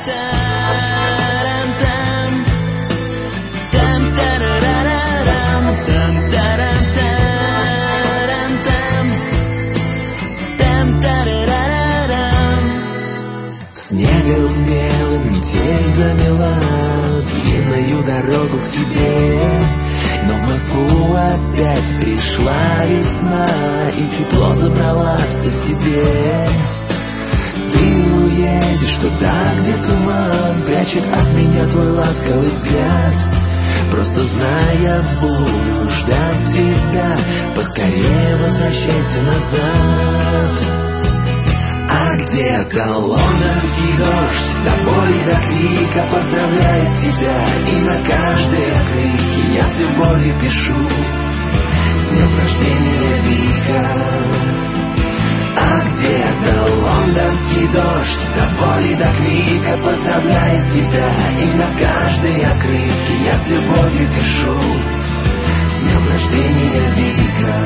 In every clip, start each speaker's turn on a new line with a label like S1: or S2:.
S1: Снегом белым метель замела длинную дорогу к тебе, но в Москву опять пришла весна и тепло забрала все себе. Ты уедешь туда, где туман прячет от меня твой ласковый взгляд. Просто знай, я буду ждать тебя, поскорее возвращайся назад. А где-то лондонский дождь до боли, до крика поздравляет тебя, и на каждой открытке я с любовью пишу: с днем рождения, Вика. А где-то лондонский дождь до боли, до крика поздравляет тебя, и на каждой открытке я с любовью пишу: с днем рождения, Вика.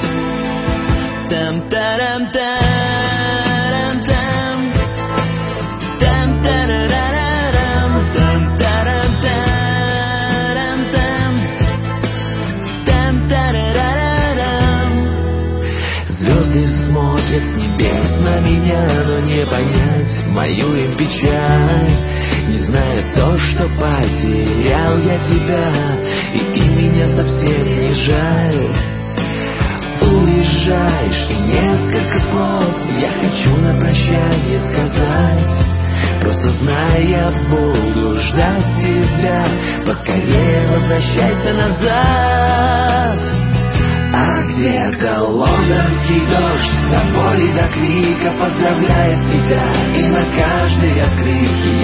S1: Там-тарам-там. Звезды смотрят с небес на меня, но не понять мою им печаль. Не зная то, что потерял я тебя, и меня совсем не жаль. Уезжаешь, и несколько слов я хочу на прощание сказать. Просто знай, я буду ждать тебя, поскорее возвращайся назад. А где-то лондонский дождь до боли, до крика поздравляет тебя, и на каждой открытке